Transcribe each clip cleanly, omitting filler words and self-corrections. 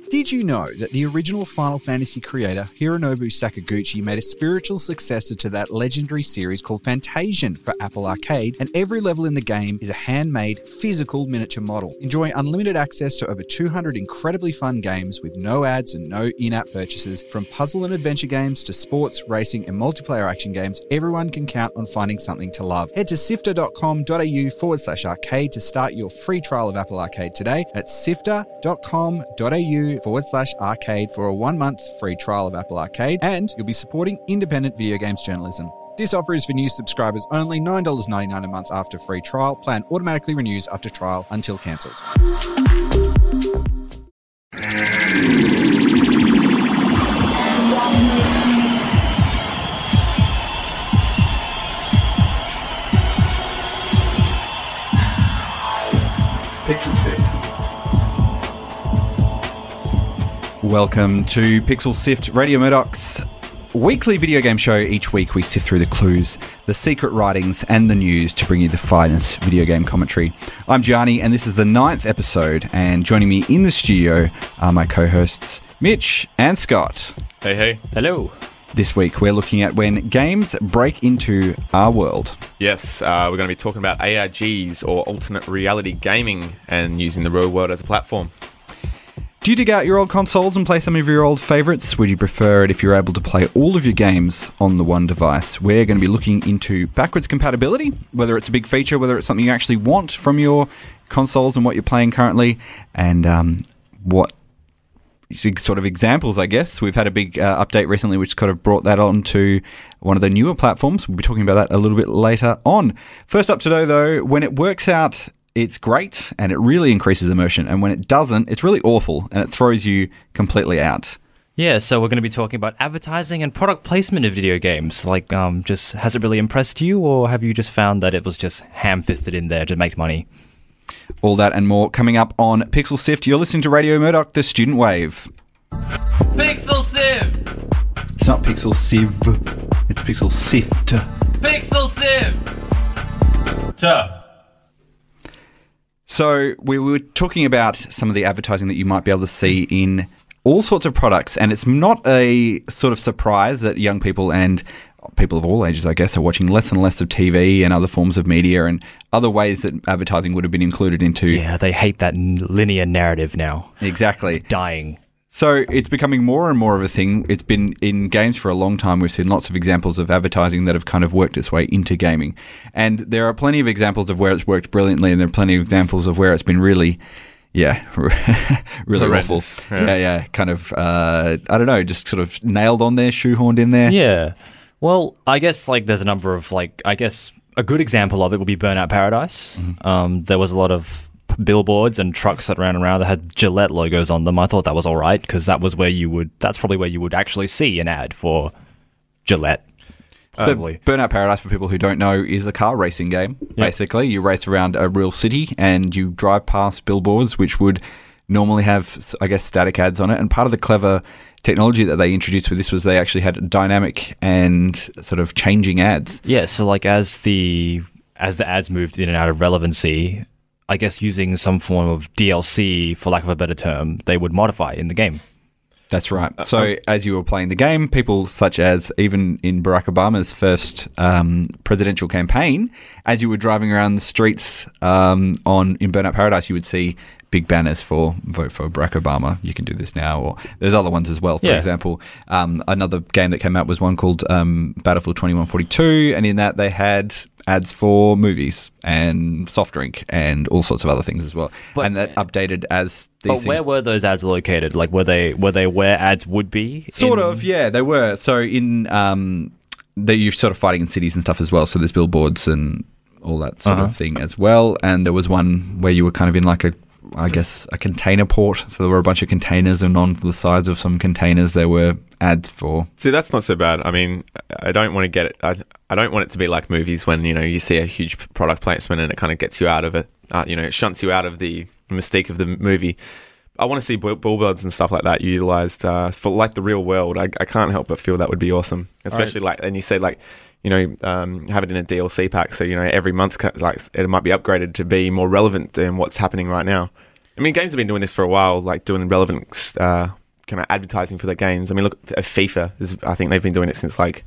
Did you know that the original Final Fantasy creator, Hironobu Sakaguchi, made a spiritual successor to that legendary series called Fantasian for Apple Arcade, and every level in the game is a handmade, physical miniature model. Enjoy unlimited access to over 200 incredibly fun games with no ads and no in-app purchases. From puzzle and adventure games to sports, racing, and multiplayer action games, everyone can count on finding something to love. Head to sifter.com.au/arcade to start your free trial of Apple Arcade today. That's sifter.com.au/arcade for a 1-month free trial of Apple Arcade, and you'll be supporting independent video games journalism. This offer is for new subscribers only, $9.99 a month after free trial. Plan automatically renews after trial until cancelled. Pixel Sift. Welcome to Pixel Sift, Radio Murdoch's weekly video game show. Each week we sift through the clues, the secret writings and the news to bring you the finest video game commentary. I'm Gianni and this is the 9th episode, and joining me in the studio are my co-hosts Mitch and Scott. Hey, hey. Hello. This week we're looking at when games break into our world. Yes, we're going to be talking about ARGs, or alternate reality gaming, and using the real world as a platform. Do you dig out your old consoles and play some of your old favourites? Would you prefer it if you're able to play all of your games on the one device? We're going to be looking into backwards compatibility, whether it's a big feature, whether it's something you actually want from your consoles and what you're playing currently, and what sort of examples, I guess. We've had a big update recently which kind of brought that on to one of the newer platforms. We'll be talking about that a little bit later on. First up today, though, when it works out, it's great and it really increases immersion, and when it doesn't, it's really awful and it throws you completely out. Yeah, so we're going to be talking about advertising and product placement of video games. Like, just has it really impressed you, or have you just found that it was just ham-fisted in there to make money? All that and more coming up on Pixel Sift. You're listening to Radio Murdoch, the student wave. Pixel Sift! It's not Pixel Sieve, it's Pixel Sift. Pixel Sift! So we were talking about some of the advertising that you might be able to see in all sorts of products, and it's not a sort of surprise that young people and people of all ages, I guess, are watching less and less of TV and other forms of media and other ways that advertising would have been included into. Yeah, they hate that linear narrative now. Exactly. It's dying. So it's becoming more and more of a thing. It's been in games for a long time. We've seen lots of examples of advertising that have kind of worked its way into gaming. And there are plenty of examples of where it's worked brilliantly, and there are plenty of examples of where it's been really, really awful. Yeah. Kind of, I don't know, just sort of nailed on there, shoehorned in there. Yeah. Well, I guess there's a number of a good example of it would be Burnout Paradise. Mm-hmm. There was a lot of billboards and trucks that ran around that had Gillette logos on them. I thought that was all right because that's probably where you would actually see an ad for Gillette. So Burnout Paradise, for people who don't know, is a car racing game. Yep. Basically, you race around a real city and you drive past billboards which would normally have, I guess, static ads on it. And part of the clever technology that they introduced with this was they actually had dynamic and sort of changing ads. Yeah, so as the ads moved in and out of relevancy, I guess using some form of DLC, for lack of a better term, they would modify in the game. That's right. So as you were playing the game, people such as, even in Barack Obama's first presidential campaign, as you were driving around the streets in Burnout Paradise, you would see big banners for vote for Barack Obama. You can do this now, or there's other ones as well. For example, another game that came out was one called Battlefield 2142, and in that they had ads for movies and soft drink and all sorts of other things as well. And that updated as these things. But where were those ads located? Like, were they where ads would be? Sort of, yeah, they were. So in you're sort of fighting in cities and stuff as well. So there's billboards and all that sort of thing as well. And there was one where you were kind of in like a container port. So there were a bunch of containers, and on the sides of some containers there were ads for. See, that's not so bad. I mean, I don't want to get it. I don't want it to be like movies when, you see a huge product placement and it kind of gets you out of it. It shunts you out of the mystique of the movie. I want to see billboards and stuff like that utilised for like the real world. I can't help but feel that would be awesome, especially and you say have it in a DLC pack, so every month it might be upgraded to be more relevant than what's happening right now. I mean, games have been doing this for a while, like doing relevant kind of advertising for their games. I mean, look at FIFA. I think they've been doing it since like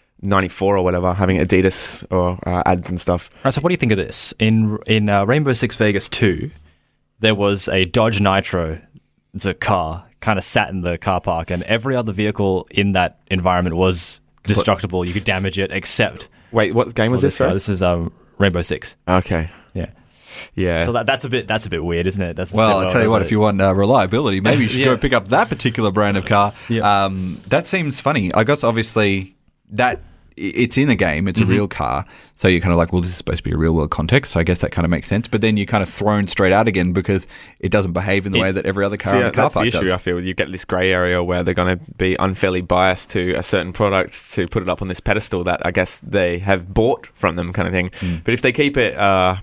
94 or whatever, having Adidas or ads and stuff. Right, so what do you think of this? In Rainbow Six Vegas 2, there was a Dodge Nitro. It's a car, kind of sat in the car park, and every other vehicle in that environment was destructible. You could damage it, except... Wait, what game was this? Right? This is Rainbow Six. Okay. Yeah. So that's a bit weird, isn't it? Well, I'll tell you what, if you want reliability, maybe you should go pick up that particular brand of car. Yeah. That seems funny. I guess obviously that it's in a game, it's a real car, so you're kind of like, well, this is supposed to be a real world context, so I guess that kind of makes sense. But then you're kind of thrown straight out again because it doesn't behave in the way that every other car in the car park does. That's the issue, I feel. You get this grey area where they're going to be unfairly biased to a certain product to put it up on this pedestal that I guess they have bought from them, kind of thing. But if they keep it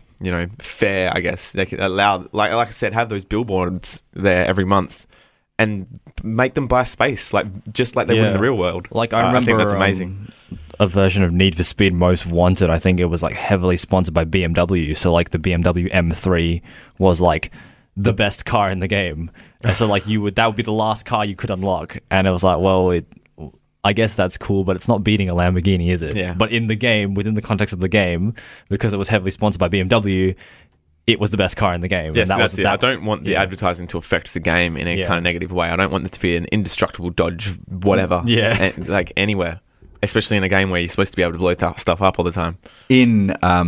fair, I guess they can allow, like I said, have those billboards there every month and make them buy space, just like they would in the real world. Like I remember, think that's amazing. A version of Need for Speed Most Wanted. I think it was like heavily sponsored by BMW. So like the BMW M3 was like the best car in the game, and so like that would be the last car you could unlock. And it was like, well, I guess that's cool, but it's not beating a Lamborghini, is it? Yeah. But in the game, within the context of the game, because it was heavily sponsored by BMW, it was the best car in the game. Yes, and that's it. I don't want the advertising to affect the game in a kind of negative way. I don't want it to be an indestructible Dodge, whatever. Yeah. Like anywhere. Especially in a game where you're supposed to be able to blow stuff up all the time. In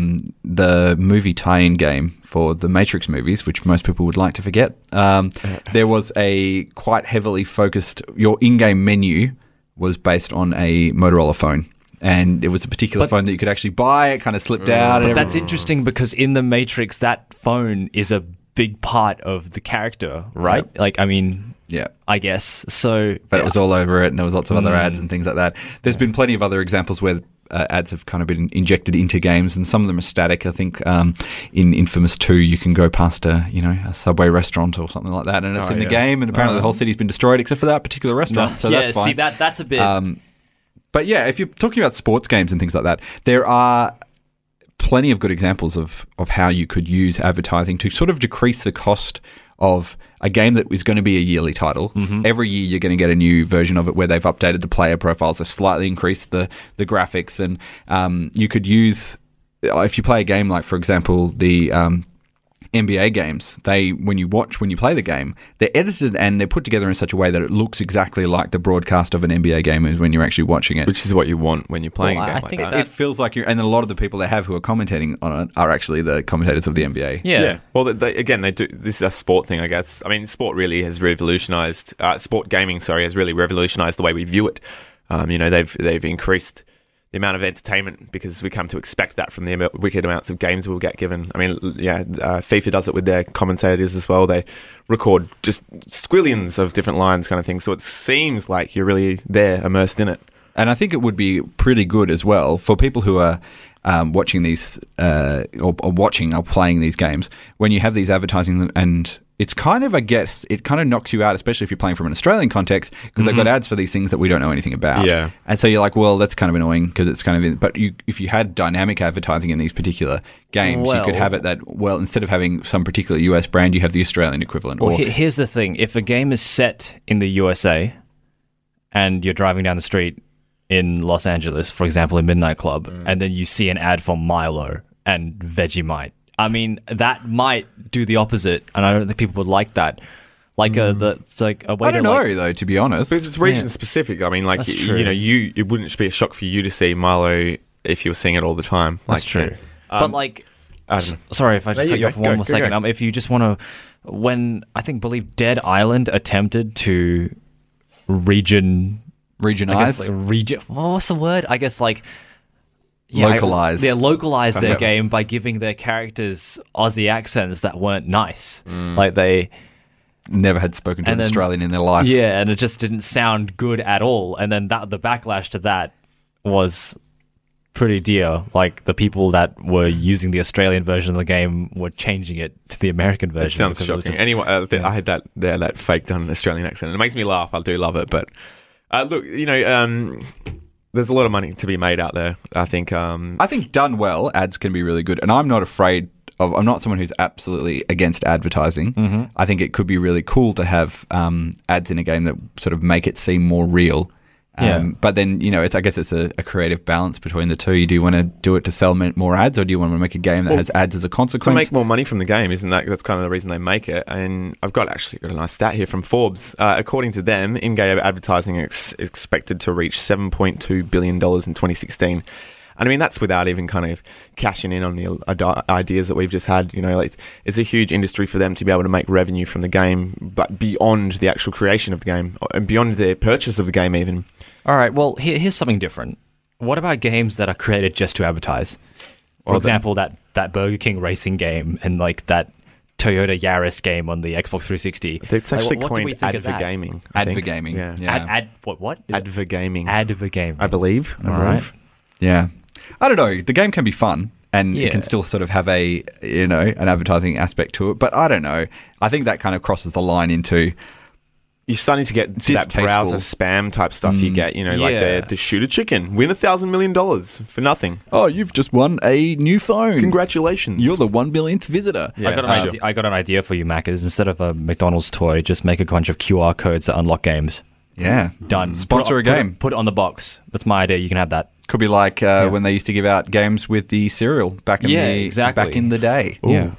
the movie tie-in game for the Matrix movies, which most people would like to forget, there was a quite heavily focused... Your in-game menu was based on a Motorola phone. And it was a particular phone that you could actually buy. It kind of slipped out. But that's interesting because in the Matrix, that phone is a big part of the character, right? Yep. Like, I mean... Yeah, I guess so. But it was all over it, and there was lots of other ads and things like that. There's been plenty of other examples where ads have kind of been injected into games, and some of them are static. I think in Infamous 2, you can go past a Subway restaurant or something like that, and it's in the game, and apparently the whole city's been destroyed except for that particular restaurant. So that's fine. See, that's a bit. But yeah, if you're talking about sports games and things like that, there are plenty of good examples of how you could use advertising to sort of decrease the cost of a game that is going to be a yearly title. Every year you're going to get a new version of it where they've updated the player profiles, they've slightly increased the graphics, and you could use, if you play a game like, for example, the NBA games, when you play the game, they're edited and they're put together in such a way that it looks exactly like the broadcast of an NBA game is when you're actually watching it. Which is what you want when you're playing a game I think that. It feels like and a lot of the people they have who are commentating on it are actually the commentators of the NBA. Yeah. Well, they do. This is a sport thing, I guess. I mean, sport really has revolutionized. Sport gaming, has really revolutionized the way we view it. They've increased the amount of entertainment because we come to expect that from the wicked amounts of games we'll get given. I mean, FIFA does it with their commentators as well. They record just squillions of different lines kind of thing. So it seems like you're really there, immersed in it. And I think it would be pretty good as well for people who are watching these or playing these games, when you have these advertising, and it's kind of, I guess, it kind of knocks you out, especially if you're playing from an Australian context, because they've got ads for these things that we don't know anything about. Yeah. And so you're like, well, that's kind of annoying because it's kind of, but if you had dynamic advertising in these particular games, you could have it that, instead of having some particular US brand, you have the Australian equivalent. Well, here's the thing. If a game is set in the USA and you're driving down the street in Los Angeles, for example, in Midnight Club, and then you see an ad for Milo and Vegemite, I mean, that might do the opposite, and I don't think people would like that. Like it's like a way. I don't know though, to be honest, because it's region specific. I mean, like it wouldn't be a shock for you to see Milo if you were seeing it all the time. That's true. But like, sorry if I just cut you off for one more second. If you just want to, believe Dead Island attempted to regionize. What's the word? I guess like. Localize. They localized their game by giving their characters Aussie accents that weren't nice. Like they never had spoken to an Australian in their life. Yeah, and it just didn't sound good at all. And then the backlash to that was pretty dear. Like the people that were using the Australian version of the game were changing it to the American version. It sounds shocking. Anyway, I had that faked on an Australian accent. And it makes me laugh. I do love it. But look, there's a lot of money to be made out there. I think. I think done well, ads can be really good, and I'm not afraid I'm not someone who's absolutely against advertising. I think it could be really cool to have ads in a game that sort of make it seem more real. But then, I guess it's a creative balance between the two. Do you want to do it to sell more ads, or do you want to make a game that has ads as a consequence? To make more money from the game, isn't that? That's kind of the reason they make it. And I've got a nice stat here from Forbes. According to them, in-game advertising is expected to reach $7.2 billion in 2016. And I mean, that's without even kind of cashing in on the ideas that we've just had. It's a huge industry for them to be able to make revenue from the game, but beyond the actual creation of the game, and beyond the purchase of the game even. All right, well, here's something different. What about games that are created just to advertise? For example, that Burger King racing game and like that Toyota Yaris game on the Xbox 360. It's actually coined advergaming. Advergaming. Yeah. What? Advergaming. Advergaming. I believe. Right. Yeah. I don't know. The game can be fun and it can still sort of have an advertising aspect to it. But I don't know. I think that kind of crosses the line into... You're starting to get to that browser spam type stuff you get, like the shoot a chicken, win $1,000 million for nothing. Oh, you've just won a new phone. Congratulations. You're the 1 billionth visitor. Yeah, I got an idea for you, Maccas. Instead of a McDonald's toy, just make a bunch of QR codes that unlock games. Yeah. Done. Sponsor a game. Put it on the box. That's my idea. You can have that. Could be like when they used to give out games with the cereal back in the day. Ooh,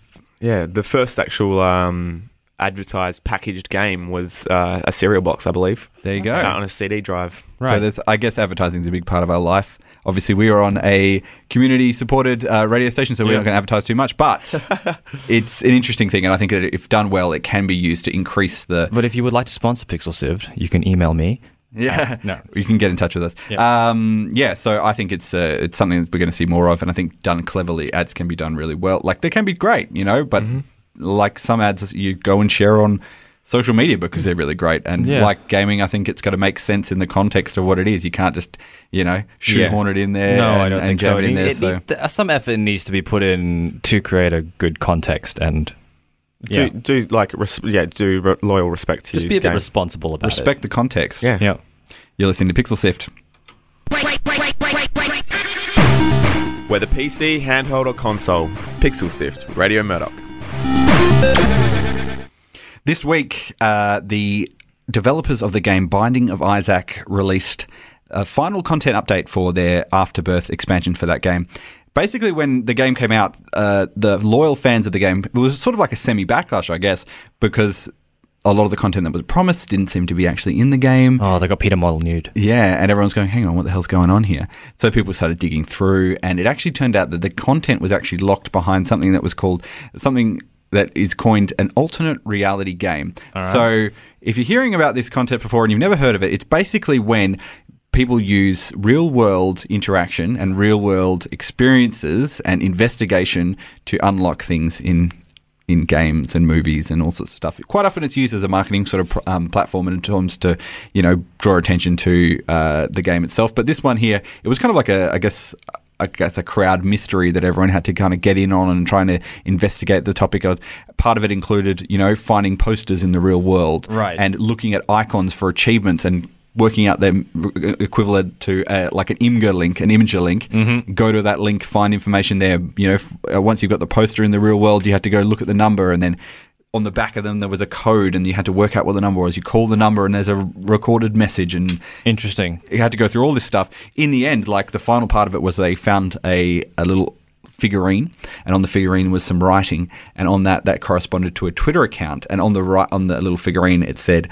the first actual advertised packaged game was a cereal box, I believe. There you go. On a CD drive. Right. So I guess advertising is a big part of our life. Obviously, we are on a community-supported radio station, so we're not going to advertise too much, but it's an interesting thing, and I think that if done well, it can be used to increase the... But if you would like to sponsor Pixel Sieved, you can email me. Yeah, no, you can get in touch with us. Yeah. So I think it's something that we're going to see more of, and I think done cleverly, ads can be done really well. Like, they can be great, but like some ads you go and share on social media because they're really great. And like gaming, I think it's got to make sense in the context of what it is. You can't just, shoehorn it in there. No, I don't think so. In there, some effort needs to be put in to create a good context and... Do loyal respect to just be a bit responsible about respect the context. Yeah. You're listening to Pixel Sift. Whether PC, handheld or console, Pixel Sift, Radio Murdoch. This week, the developers of the game Binding of Isaac released a final content update for their Afterbirth expansion for that game. Basically, when the game came out, the loyal fans of the game, it was sort of like a semi-backlash, I guess, because a lot of the content that was promised didn't seem to be actually in the game. Oh, they got Peter Molyneux. Yeah, and everyone's going, hang on, what the hell's going on here? So people started digging through, and it actually turned out that the content was actually locked behind something that was called, something that is coined an alternate reality game. Right. So if you're hearing about this concept before and you've never heard of it, it's basically when people use real-world interaction and real-world experiences and investigation to unlock things in games and movies and all sorts of stuff. Quite often it's used as a marketing sort of platform in terms to, draw attention to the game itself. But this one here, it was kind of like I guess a crowd mystery that everyone had to kind of get in on and trying to investigate the topic. Part of it included, finding posters in the real world, right, and looking at icons for achievements and working out their equivalent to like an Imgur link, an Imager link. Mm-hmm. Go to that link, find information there. Once you've got the poster in the real world, you had to go look at the number, and then on the back of them there was a code, and you had to work out what the number was. You call the number, and there's a recorded message. And interesting. You had to go through all this stuff. In the end, like the final part of it was they found a little figurine, and on the figurine was some writing, and on that corresponded to a Twitter account, and on the little figurine it said,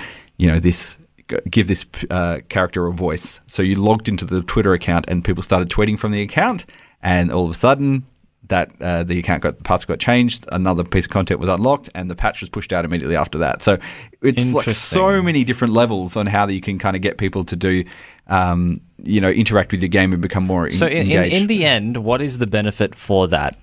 give this character a voice. So you logged into the Twitter account and people started tweeting from the account, and all of a sudden that the password got changed, another piece of content was unlocked, and the patch was pushed out immediately after that. So it's like so many different levels on how you can kind of get people to do, interact with your game and become more engaged. So in the end, what is the benefit for that?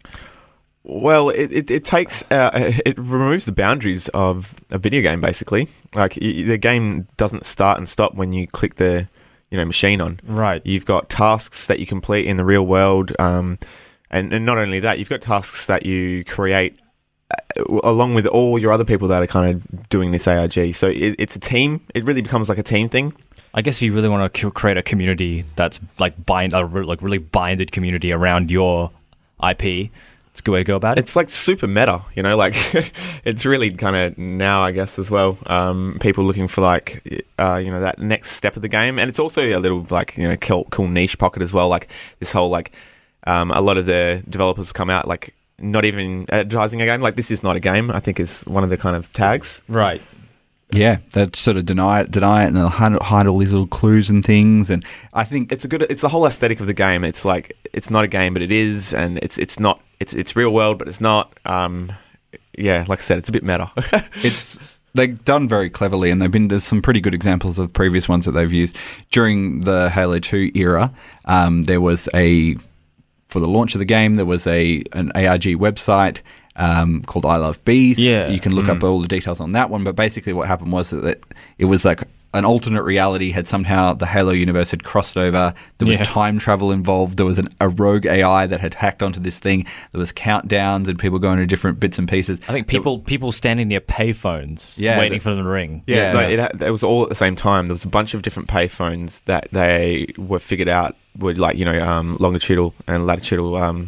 Well, it takes it removes the boundaries of a video game. Basically, like the game doesn't start and stop when you click the machine on. Right. You've got tasks that you complete in the real world, and not only that, you've got tasks that you create along with all your other people that are kind of doing this ARG. So it's a team. It really becomes like a team thing. I guess if you really want to create a community that's like really binded community around your IP. It's a good way to go about it. It's like super meta, you know, like it's really kind of now, I guess, as well. People looking for like, that next step of the game. And it's also a little like, cool niche pocket as well. Like this whole like, a lot of the developers come out like not even advertising a game. Like this is not a game, I think is one of the kind of tags. Right. Yeah, they sort of deny it, and they'll hide all these little clues and things. And I think it's the whole aesthetic of the game. It's like it's not a game, but it is, and it's not. It's real world, but it's not. Like I said, it's a bit meta. They've done very cleverly, and there's some pretty good examples of previous ones that they've used during the Halo 2 era. There was for the launch of the game, there was an ARG website. Called I Love Bees. Yeah. You can look up all the details on that one, but basically what happened was that it was like an alternate reality had somehow the Halo universe had crossed over. There was time travel involved. There was a rogue AI that had hacked onto this thing. There was countdowns and people going to different bits and pieces. I think people standing near payphones waiting for them to ring. It was all at the same time. There was a bunch of different payphones that they were figured out were like, longitudinal and latitudinal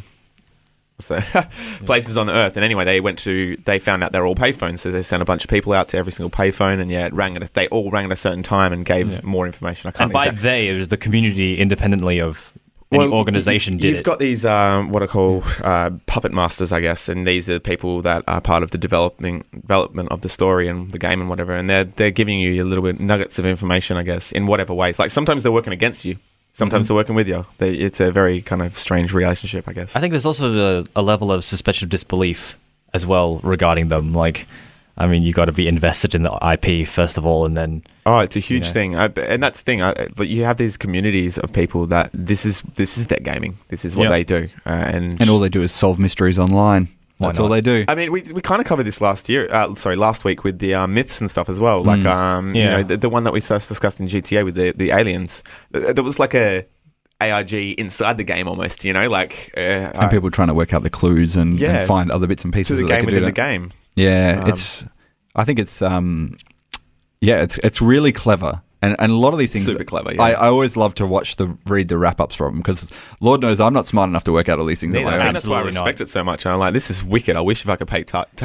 places on the Earth. And anyway, they found out they're all payphones, so they sent a bunch of people out to every single payphone, and they all rang at a certain time and gave more information. And by they, it was the community independently of any organization did You've got these what are called puppet masters, I guess, and these are the people that are part of the development of the story and the game and whatever, and they're giving you a little bit nuggets of information, I guess, in whatever ways. Like sometimes they're working against you. Sometimes they're working with you. It's a very kind of strange relationship, I guess. I think there's also a level of suspension of disbelief as well regarding them. Like, I mean, you got to be invested in the IP first of all, and then... Oh, it's a huge thing. And that's the thing. You have these communities of people that this is their gaming. This is what they do. And all they do is solve mysteries online. That's all they do. I mean, we kind of covered this last week with the myths and stuff as well. Like, the one that we first discussed in GTA with the aliens. There was like a ARG inside the game almost, and people trying to work out the clues and find other bits and pieces to the that game they could within do the game. Yeah, I think it's really clever. And a lot of these things, super clever. Yeah. I always love to read the wrap ups from them because Lord knows I'm not smart enough to work out all these things. That's why I respect it so much. And I'm like, this is wicked. I wish if I could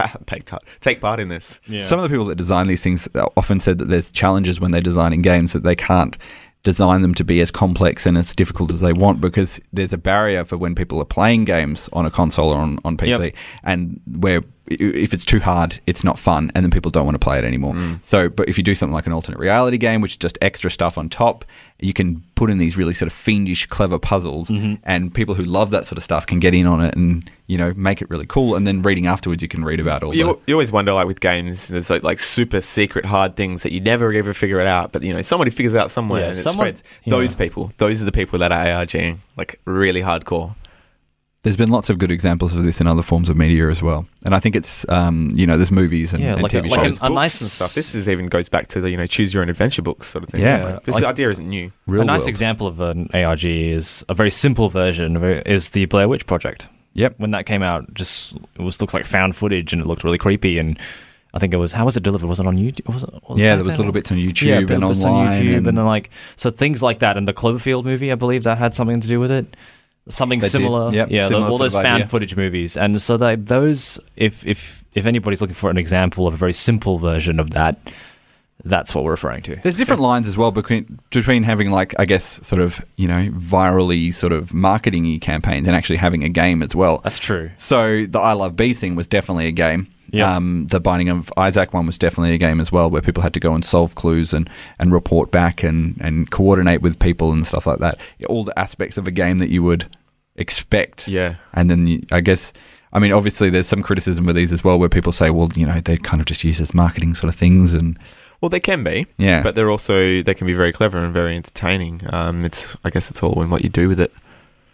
take part in this. Yeah. Some of the people that design these things often said that there's challenges when they're designing games that they can't design them to be as complex and as difficult as they want because there's a barrier for when people are playing games on a console or on PC, and where if it's too hard, it's not fun, and then people don't want to play it anymore. So, but if you do something like an alternate reality game, which is just extra stuff on top, you can put in these really sort of fiendish, clever puzzles, and people who love that sort of stuff can get in on it and make it really cool. And then reading afterwards, you can read about all. You always wonder, like with games, there's like super secret hard things that you never ever figure it out, but somebody figures it out somewhere and it spreads. Those are the people that are ARGing like really hardcore. There's been lots of good examples of this in other forms of media as well, and I think it's there's movies and TV shows, a nice and stuff. This even goes back to the choose your own adventure books sort of thing. Yeah, this idea isn't new. Real a nice world. example of an ARG is a very simple version of it is the Blair Witch Project. Yep, when that came out, looked like found footage and it looked really creepy. And I think it was how was it delivered? Was it on YouTube? There was little bits on YouTube and online, and then so things like that. And the Cloverfield movie, I believe that had something to do with it. Something similar, similar all those found footage movies, and so those, if anybody's looking for an example of a very simple version of that, that's what we're referring to. There's different lines as well between having sort of virally sort of marketing-y campaigns and actually having a game as well. That's true. So the I Love Bees thing was definitely a game. Yep. The Binding of Isaac one was definitely a game as well, where people had to go and solve clues and report back and coordinate with people and stuff like that. All the aspects of a game that you would expect. Yeah. And then obviously there's some criticism with these as well, where people say, well, they kind of just use as marketing sort of things. And well, they can be. Yeah. But they can be very clever and very entertaining. I guess it's all in what you do with it.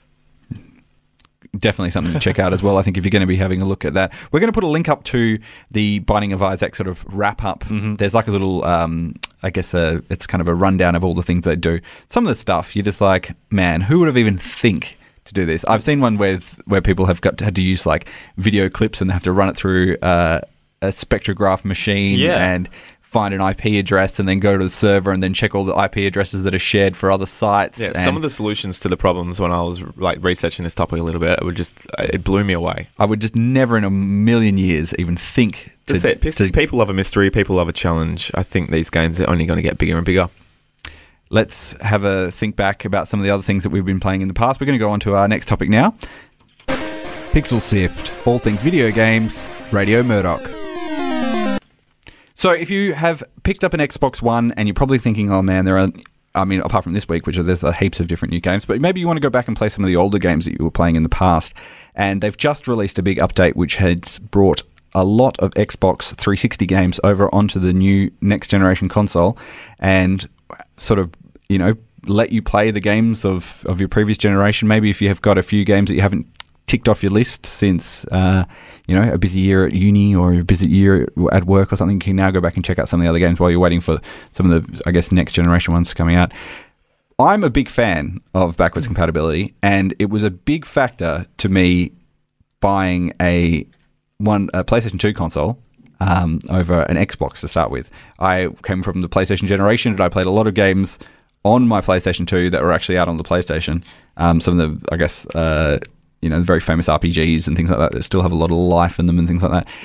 Definitely something to check out as well. I think if you're going to be having a look at that, we're going to put a link up to the Binding of Isaac sort of wrap up. There's like a little, it's kind of a rundown of all the things they do. Some of the stuff you're just like, man, who would have even think to do this? I've seen one where people have had to use like video clips and they have to run it through a spectrograph machine and find an IP address and then go to the server and then check all the IP addresses that are shared for other sites. Yeah, and some of the solutions to the problems when I was like researching this topic a little bit, it blew me away. I would just never in a million years even think That's it. People love a mystery. People love a challenge. I think these games are only going to get bigger and bigger. Let's have a think back about some of the other things that we've been playing in the past. We're going to go on to our next topic now. Pixel Sift, all things video games, Radio Murdoch. So if you have picked up an Xbox One and you're probably thinking, oh man, apart from this week, there's heaps of different new games, but maybe you want to go back and play some of the older games that you were playing in the past. And they've just released a big update which has brought a lot of Xbox 360 games over onto the new next generation console and sort of, let you play the games of your previous generation. Maybe if you have got a few games that you haven't ticked off your list since, a busy year at uni or a busy year at work or something, you can now go back and check out some of the other games while you're waiting for some of the, I guess, next generation ones coming out. I'm a big fan of backwards compatibility, and it was a big factor to me buying a PlayStation 2 console over an Xbox to start with. I came from the PlayStation generation, and I played a lot of games on my PlayStation 2 that were actually out on the PlayStation. Some of the, I guess, the very famous RPGs and things like that still have a lot of life in them and things like that.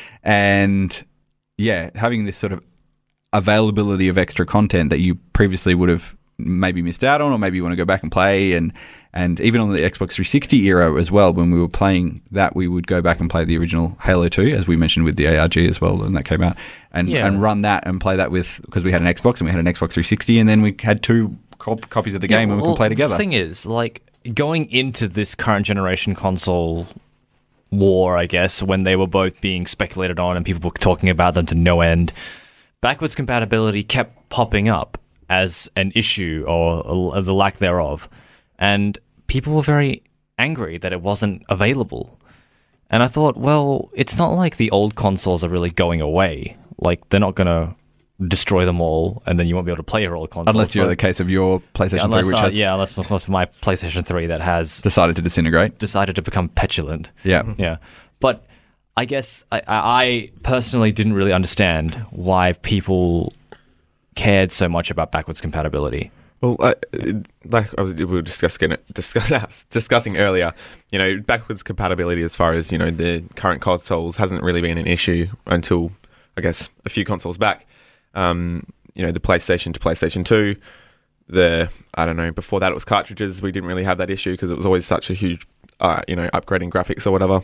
And yeah, having this sort of availability of extra content that you previously would have maybe missed out on, or maybe you want to go back and play, and even on the Xbox 360 era as well, when we were playing that, we would go back and play the original Halo 2, as we mentioned with the ARG as well when that came out, and run that and play that with, because we had an Xbox and we had an Xbox 360, and then we had two copies of the game and we could play together. The thing is, going into this current generation console war, I guess, when they were both being speculated on and people were talking about them to no end, backwards compatibility kept popping up as an issue or the lack thereof. And people were very angry that it wasn't available. And I thought, well, it's not like the old consoles are really going away. They're not going to destroy them all, and then you won't be able to play your old consoles. Unless you're the case of your PlayStation 3, which has... unless, of course, my PlayStation 3 that has... Decided to become petulant. Yeah. Yeah. But I guess I personally didn't really understand why people cared so much about backwards compatibility. Well, we were discussing earlier, backwards compatibility as far as, the current consoles hasn't really been an issue until, I guess, a few consoles back. The PlayStation to PlayStation 2, before that it was cartridges. We didn't really have that issue because it was always such a huge, upgrading graphics or whatever.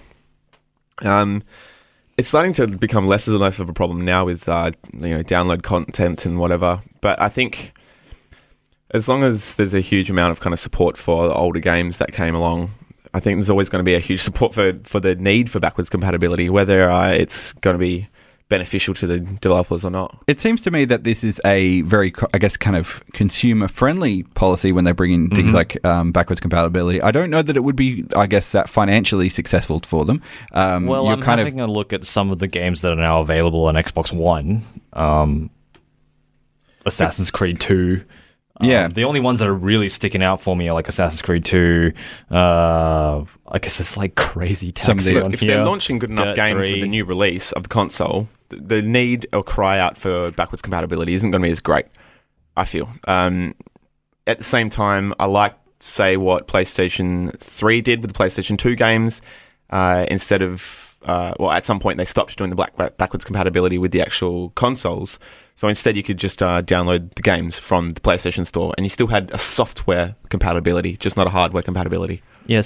It's starting to become less and less of a problem now with, download content and whatever. But I think as long as there's a huge amount of kind of support for the older games that came along, I think there's always going to be a huge support for the need for backwards compatibility, whether it's going to be beneficial to the developers or not. It seems to me that this is a very, I guess, kind of consumer-friendly policy when they bring in things like backwards compatibility. I don't know that it would be, I guess, that financially successful for them. I'm having a look at some of the games that are now available on Xbox One. Assassin's Creed 2. The only ones that are really sticking out for me are Assassin's Creed 2. I guess it's crazy taxi on if here. They're launching good enough Dirt games 3. with the new release of the console, the need or cry out for backwards compatibility isn't going to be as great, I feel. At the same time, I like, say, what PlayStation 3 did with the PlayStation 2 games. Instead of, at some point they stopped doing the backwards compatibility with the actual consoles. So instead you could just download the games from the PlayStation Store, and you still had a software compatibility, just not a hardware compatibility. Yeah,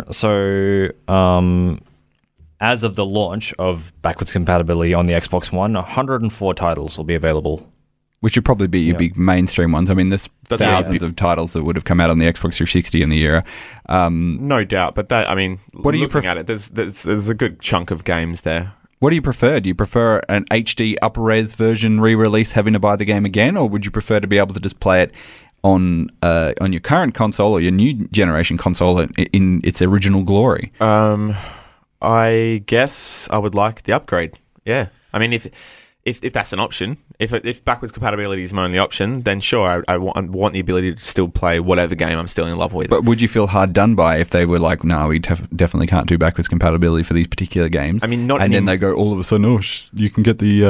as of the launch of backwards compatibility on the Xbox One, 104 titles will be available. Which would probably be your big mainstream ones. I mean, there's thousands of titles that would have come out on the Xbox 360 in the era. No doubt, but what do you looking at it, there's a good chunk of games there. What do you prefer? Do you prefer an HD up-res version re-release, having to buy the game again, or would you prefer to be able to just play it on your current console or your new generation console in its original glory? I guess I would like the upgrade. Yeah, I mean, if that's an option, if backwards compatibility is my only option, then sure, I want the ability to still play whatever game I'm still in love with. But would you feel hard done by if they were like, no, we definitely can't do backwards compatibility for these particular games? I mean, not and then they go all of a sudden, you can get the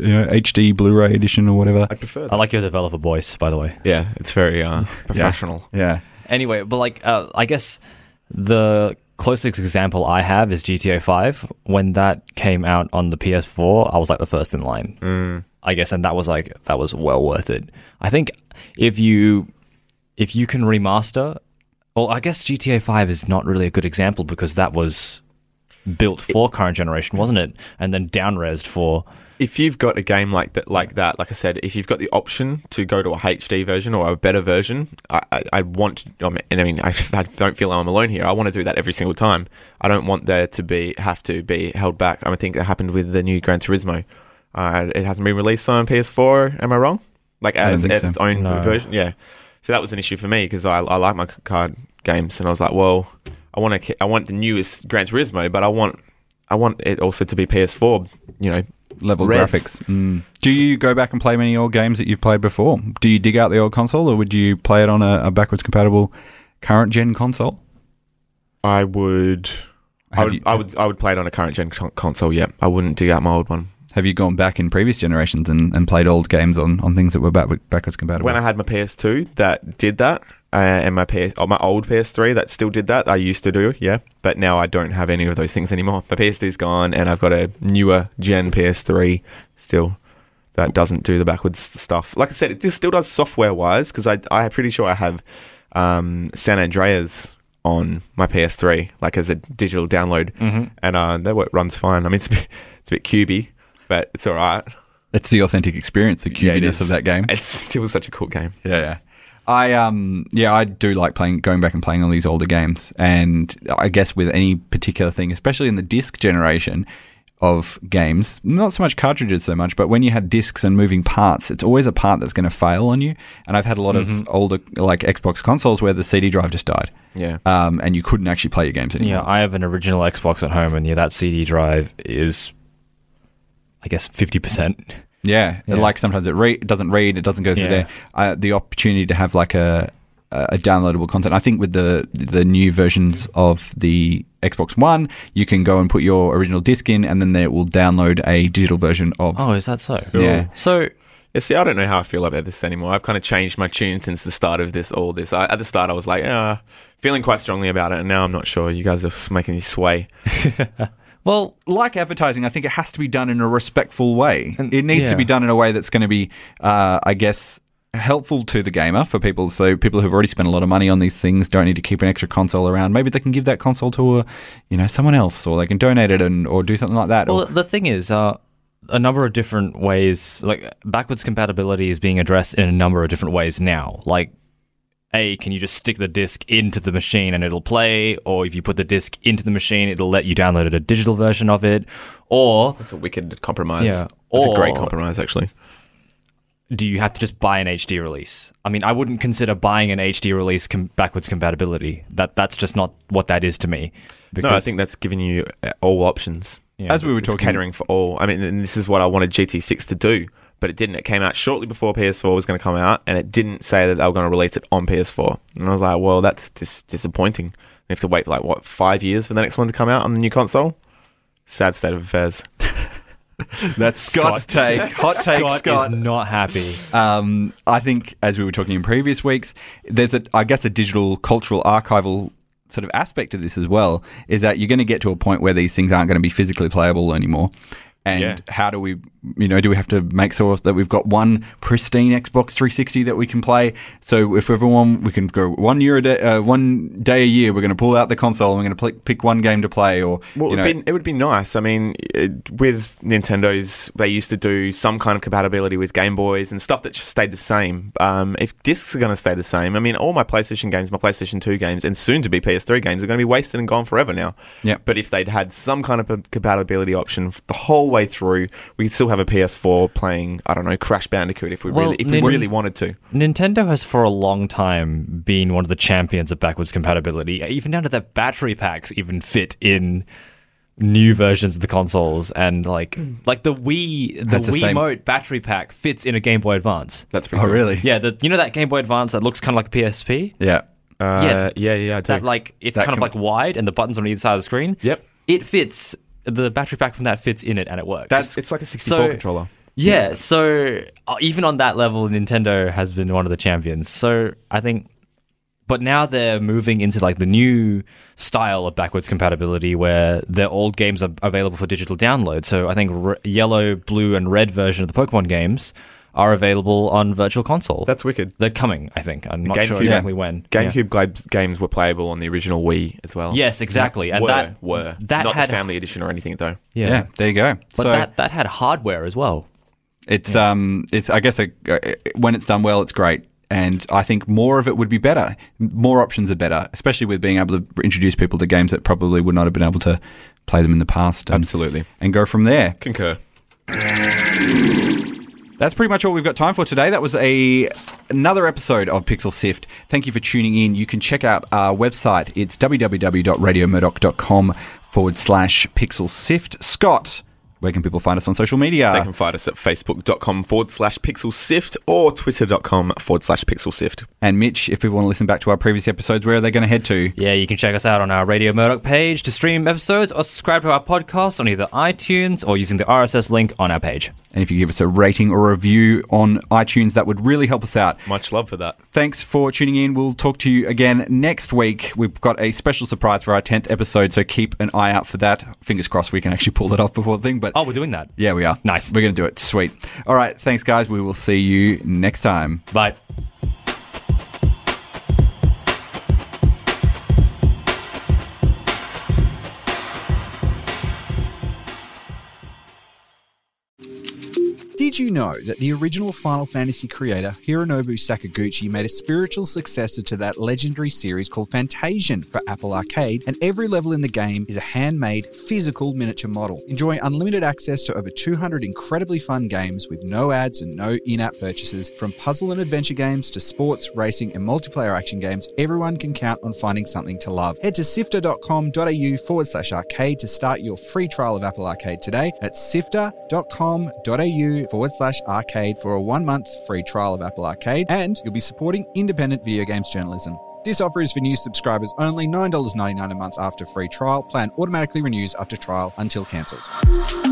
HD Blu-ray edition or whatever. I prefer that. I like your developer voice, by the way. Yeah, it's very professional. Yeah. Anyway, but like, I guess the closest example I have is GTA 5. When that came out on the PS4, I was like the first in line, I guess, and that was well worth it. I think if you can remaster, well, I guess GTA 5 is not really a good example because that was built for current generation, wasn't it? And then down-resed for. If you've got a game like that, like I said, if you've got the option to go to a HD version or a better version, I want. I don't feel I'm alone here. I want to do that every single time. I don't want there to have to be held back. I think that happened with the new Gran Turismo. It hasn't been released on PS4. Am I wrong? Like as its own version? Yeah. So that was an issue for me because I like my card games, and I was like, well, I want the newest Gran Turismo, but I want it also to be PS4. Level Res. graphics. Do you go back and play many old games that you've played before? Do you dig out the old console, or would you play it on a backwards compatible current gen console? I would play it on a current gen console. Yeah, I wouldn't dig out my old one. Have you gone back in previous generations and played old games on things that were backwards compatible? When I had my PS2, that did that, and my old PS3 that still did that. I used to do, yeah, but now I don't have any of those things anymore. My PS2's gone, and I've got a newer gen PS3 still that doesn't do the backwards stuff. Like I said, it still does software-wise because I'm pretty sure I have San Andreas on my PS3, like as a digital download, and that runs fine. I mean, it's a bit cubey, but it's all right. It's the authentic experience, the cubiness of that game. It's still such a cool game. Yeah. I do like going back and playing all these older games, and I guess with any particular thing, especially in the disc generation of games, not so much cartridges so much, but when you had discs and moving parts, it's always a part that's going to fail on you. And I've had a lot of older like Xbox consoles where the CD drive just died. Yeah. And you couldn't actually play your games anymore. Yeah, I have an original Xbox at home, and that CD drive is, I guess, 50%. Yeah, like sometimes it doesn't read, it doesn't go through there. The opportunity to have like a downloadable content. I think with the new versions of the Xbox One, you can go and put your original disc in, and then it will download a digital version of. Oh, is that so? Yeah. So. Yeah, see, I don't know how I feel about this anymore. I've kind of changed my tune since the start of this. At the start, I was like, feeling quite strongly about it, and now I'm not sure. You guys are making me sway. Well, like advertising, I think it has to be done in a respectful way. It needs to be done in a way that's going to be, I guess, helpful to the gamer for people. So people who've already spent a lot of money on these things don't need to keep an extra console around. Maybe they can give that console to someone else, or they can donate it or do something like that. Well, the thing is, a number of different ways, like backwards compatibility is being addressed in a number of different ways now. Like, can you just stick the disc into the machine and it'll play? Or if you put the disc into the machine, it'll let you download a digital version of it. Or that's a wicked compromise. Yeah, that's a great compromise, actually. Do you have to just buy an HD release? I mean, I wouldn't consider buying an HD release backwards compatibility. That's just not what that is to me. No, I think that's giving you all options. Yeah, as we were talking, catering for all. I mean, and this is what I wanted GT6 to do. But it didn't. It came out shortly before PS4 was going to come out, and it didn't say that they were going to release it on PS4. And I was like, well, that's disappointing. You have to wait for 5 years for the next one to come out on the new console? Sad state of affairs. That's Scott's take. Hot take, Scott. Is not happy. I think, as we were talking in previous weeks, there's a digital cultural archival sort of aspect to this as well, is that you're going to get to a point where these things aren't going to be physically playable anymore. And how do we, do we have to make sure that we've got one pristine Xbox 360 that we can play? So if everyone, we can go 1 day a year, we're going to pull out the console and we're going to pick one game to play, or it would be nice. I mean, with Nintendo's, they used to do some kind of compatibility with Game Boys and stuff that just stayed the same. If discs are going to stay the same, I mean, all my PlayStation games, my PlayStation 2 games, and soon to be PS3 games are going to be wasted and gone forever now. Yeah. But if they'd had some kind of a compatibility option the whole way through, we could still have a PS4 playing, I don't know, Crash Bandicoot if we really wanted to. Nintendo has for a long time been one of the champions of backwards compatibility, even down to their battery packs even fit in new versions of the consoles, and like the That's the same. Wiimote battery pack fits in a Game Boy Advance. That's pretty Oh, cool. really? Yeah, you know that Game Boy Advance that looks kind of like a PSP? Yeah. Yeah, I do. That like it's That kind of can- like wide, and the buttons on either side of the screen. Yep. It fits. The battery pack from that fits in it, and it works. It's like a 64 So- controller. Yeah, so even on that level, Nintendo has been one of the champions. So I think, but now they're moving into like the new style of backwards compatibility where their old games are available for digital download. So I think yellow, blue, and red version of the Pokemon games are available on Virtual Console. That's wicked. They're coming, I think. I'm not sure GameCube- exactly when. Yeah. GameCube games were playable on the original Wii as well. Yes, exactly. And that that not had the Family Edition or anything though. Yeah. There you go. But So that had hardware as well. it's I guess when it's done well, it's great. And I think more of it would be better. More options are better, especially with being able to introduce people to games that probably would not have been able to play them in the past. Absolutely. And go from there. Concur. That's pretty much all we've got time for today. That was another episode of Pixel Sift. Thank you for tuning in. You can check out our website. It's www.radiomurdoch.com/Pixel Sift. Scott, where can people find us on social media? They can find us at facebook.com/PixelSift or twitter.com/PixelSift. And Mitch, if people want to listen back to our previous episodes, where are they going to head to? Yeah, you can check us out on our Radio Murdoch page to stream episodes or subscribe to our podcast on either iTunes or using the RSS link on our page. And if you give us a rating or a review on iTunes, that would really help us out. Much love for that. Thanks for tuning in. We'll talk to you again next week. We've got a special surprise for our 10th episode, so keep an eye out for that. Fingers crossed we can actually pull that off before the thing. But Oh, we're doing that. yeah, we are. Nice. We're going to do it. Sweet. All right. Thanks, guys. We will see you next time. Bye. Did you know that the original Final Fantasy creator, Hironobu Sakaguchi, made a spiritual successor to that legendary series called Fantasian for Apple Arcade, and every level in the game is a handmade, physical miniature model. Enjoy unlimited access to over 200 incredibly fun games with no ads and no in-app purchases. From puzzle and adventure games to sports, racing, and multiplayer action games, everyone can count on finding something to love. Head to sifter.com.au/arcade to start your free trial of Apple Arcade today at sifter.com.au/arcade for a 1-month free trial of Apple Arcade, and you'll be supporting independent video games journalism. This offer is for new subscribers only, $9.99 a month after free trial. Plan automatically renews after trial until cancelled.